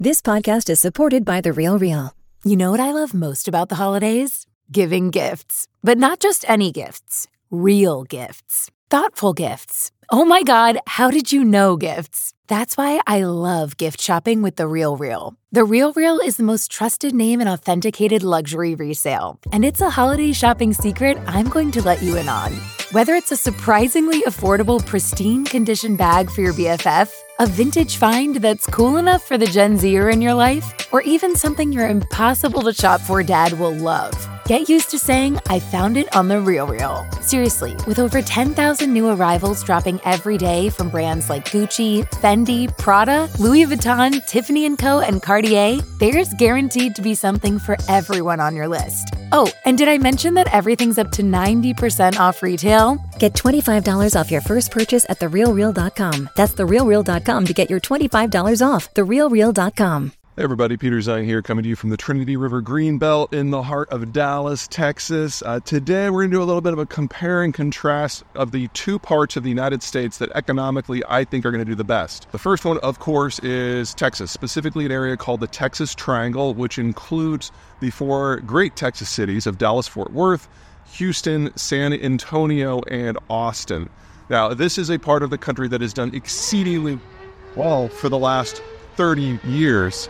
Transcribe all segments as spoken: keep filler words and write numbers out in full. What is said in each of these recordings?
This podcast is supported by The Real Real. You know what I love most about the holidays? Giving gifts. But not just any gifts. Real gifts. Thoughtful gifts. Oh my God, how did you know gifts? That's why I love gift shopping with The Real Real. The Real Real is the most trusted name in authenticated luxury resale. And it's a holiday shopping secret I'm going to let you in on. Whether it's a surprisingly affordable, pristine condition bag for your B F F, a vintage find that's cool enough for the Gen Zer in your life, or even something your impossible to shop for dad will love. Get used to saying, I found it on The Real Real. Seriously, with over ten thousand new arrivals dropping every day from brands like Gucci, Fendi, Prada, Louis Vuitton, Tiffany and Co., and Cartier, there's guaranteed to be something for everyone on your list. Oh, and did I mention that everything's up to ninety percent off retail? Get twenty-five dollars off your first purchase at the real real dot com. That's the real real dot com to get your twenty-five dollars off. the real real dot com. Hey everybody, Peter Zine here, coming to you from the Trinity River Greenbelt in the heart of Dallas, Texas. Uh, today we're going to do a little bit of a compare and contrast of the two parts of the United States that economically I think are going to do the best. The first one, of course, is Texas, specifically an area called the Texas Triangle, which includes the four great Texas cities of Dallas-Fort Worth, Houston, San Antonio, and Austin. Now, this is a part of the country that has done exceedingly well for the last thirty years.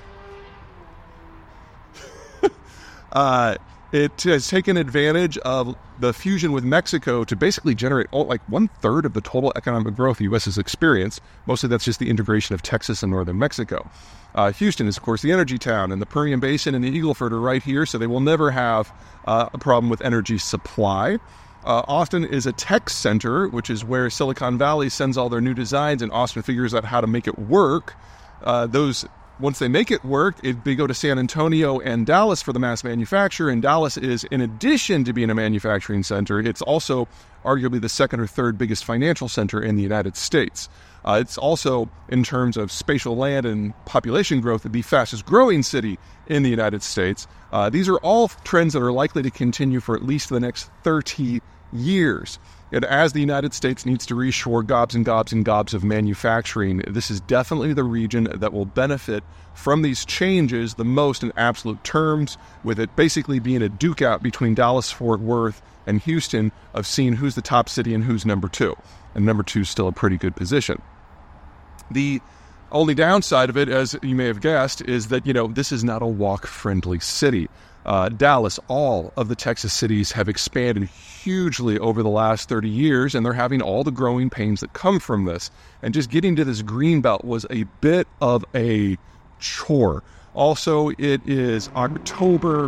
Uh, it has taken advantage of the fusion with Mexico to basically generate oh, like one third of the total economic growth the U S has experienced. Mostly that's just the integration of Texas and northern Mexico. Uh, Houston is, of course, the energy town, and the Permian Basin and the Eagle Ford are right here, so they will never have uh, a problem with energy supply. Uh, Austin is a tech center, which is where Silicon Valley sends all their new designs, and Austin figures out how to make it work. Uh, those Once they make it work, it, they go to San Antonio and Dallas for the mass manufacture, and Dallas is, in addition to being a manufacturing center, it's also arguably the second or third biggest financial center in the United States. Uh, it's also, in terms of spatial land and population growth, the fastest growing city in the United States. Uh, these are all trends that are likely to continue for at least the next thirty years. And as the United States needs to reshore gobs and gobs and gobs of manufacturing, this is definitely the region that will benefit from these changes the most in absolute terms, with it basically being a duke out between Dallas-Fort Worth and Houston of seeing who's the top city and who's number two. And number two is still a pretty good position. The only downside of it, as you may have guessed, is that, you know, this is not a walk-friendly city. Uh, Dallas, all of the Texas cities have expanded hugely over the last thirty years, and they're having all the growing pains that come from this. And just getting to this green belt was a bit of a chore. Also, it is October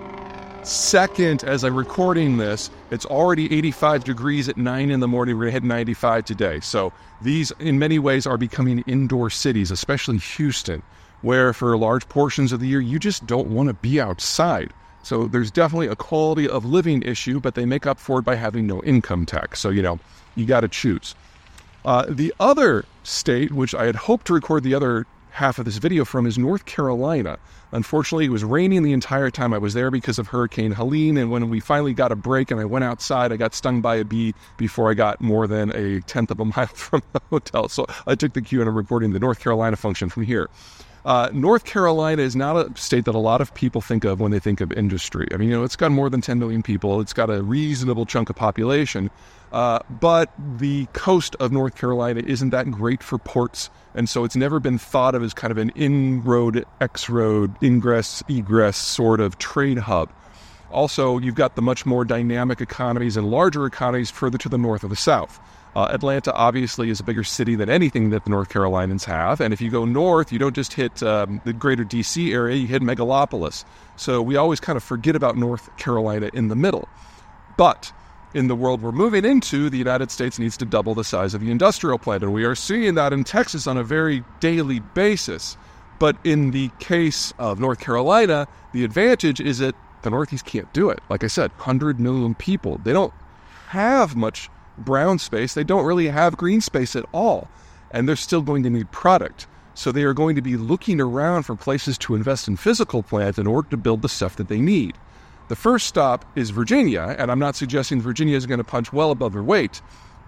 second as I'm recording this. It's already eighty-five degrees at nine in the morning. We're going to hit ninety-five today. So these, in many ways, are becoming indoor cities, especially Houston, where for large portions of the year, you just don't want to be outside. So there's definitely a quality of living issue, but they make up for it by having no income tax. So, you know, you got to choose. Uh, the other state, which I had hoped to record the other half of this video from, is North Carolina. Unfortunately, it was raining the entire time I was there because of Hurricane Helene, and when we finally got a break and I went outside, I got stung by a bee before I got more than a tenth of a mile from the hotel. So I took the cue and I'm reporting the North Carolina function from here. Uh, North Carolina is not a state that a lot of people think of when they think of industry. I mean, you know, it's got more than ten million people. It's got a reasonable chunk of population. Uh, but the coast of North Carolina isn't that great for ports. And so it's never been thought of as kind of an in-road, ex-road, ingress, egress sort of trade hub. Also, you've got the much more dynamic economies and larger economies further to the north of the south. Uh, Atlanta obviously is a bigger city than anything that the North Carolinians have. And if you go north, you don't just hit um, the greater D C area, you hit Megalopolis. So we always kind of forget about North Carolina in the middle. But in the world we're moving into, the United States needs to double the size of the industrial plant. And we are seeing that in Texas on a very daily basis. But in the case of North Carolina, the advantage is that the Northeast can't do it. Like I said, one hundred million people. They don't have much brown space. They don't really have green space at all. And they're still going to need product. So they are going to be looking around for places to invest in physical plants in order to build the stuff that they need. The first stop is Virginia, and I'm not suggesting Virginia is going to punch well above their weight,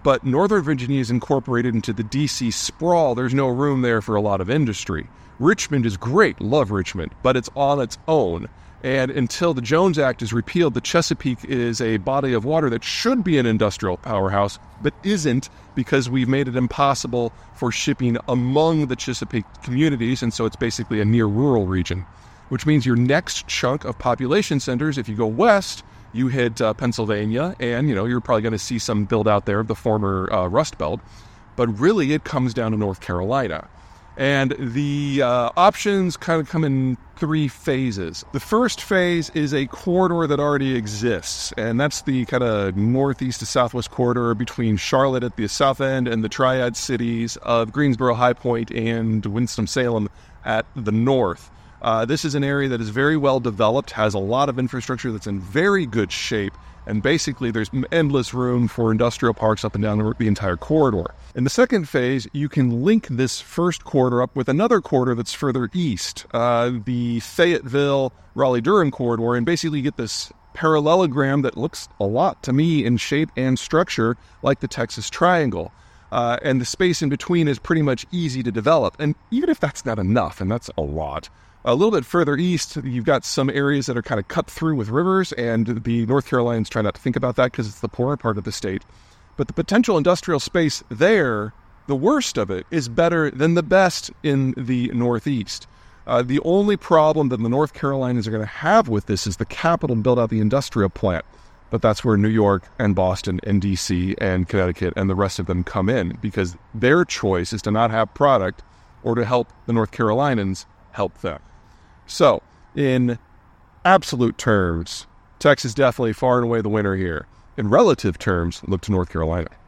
But Northern Virginia is incorporated into the D C sprawl. There's no room there for a lot of industry. Richmond is great, love Richmond, but it's on its own. And until the Jones Act is repealed, the Chesapeake is a body of water that should be an industrial powerhouse, but isn't, because we've made it impossible for shipping among the Chesapeake communities, and so it's basically a near rural region, which means your next chunk of population centers, if you go west, you hit uh, Pennsylvania, and you know you're probably going to see some build out there of the former uh, Rust Belt, but really it comes down to North Carolina. And the uh, options kind of come in three phases. The first phase is a corridor that already exists, and that's the kind of northeast to southwest corridor between Charlotte at the south end and the triad cities of Greensboro, High Point, and Winston-Salem at the north. Uh, this is an area that is very well developed, has a lot of infrastructure that's in very good shape, and basically there's endless room for industrial parks up and down the entire corridor. In the second phase, you can link this first corridor up with another corridor that's further east, uh, the Fayetteville, Raleigh-Durham corridor, and basically get this parallelogram that looks a lot to me in shape and structure like the Texas Triangle. Uh, and the space in between is pretty much easy to develop. And even if that's not enough, and that's a lot, a little bit further east, you've got some areas that are kind of cut through with rivers, and the North Carolinians try not to think about that because it's the poorer part of the state. But the potential industrial space there, the worst of it, is better than the best in the Northeast. Uh, the only problem that the North Carolinians are going to have with this is the capital to build out the industrial plant. But that's where New York and Boston and D C and Connecticut and the rest of them come in, because their choice is to not have product or to help the North Carolinians help them. So, in absolute terms, Texas definitely far and away the winner here. In relative terms, look to North Carolina.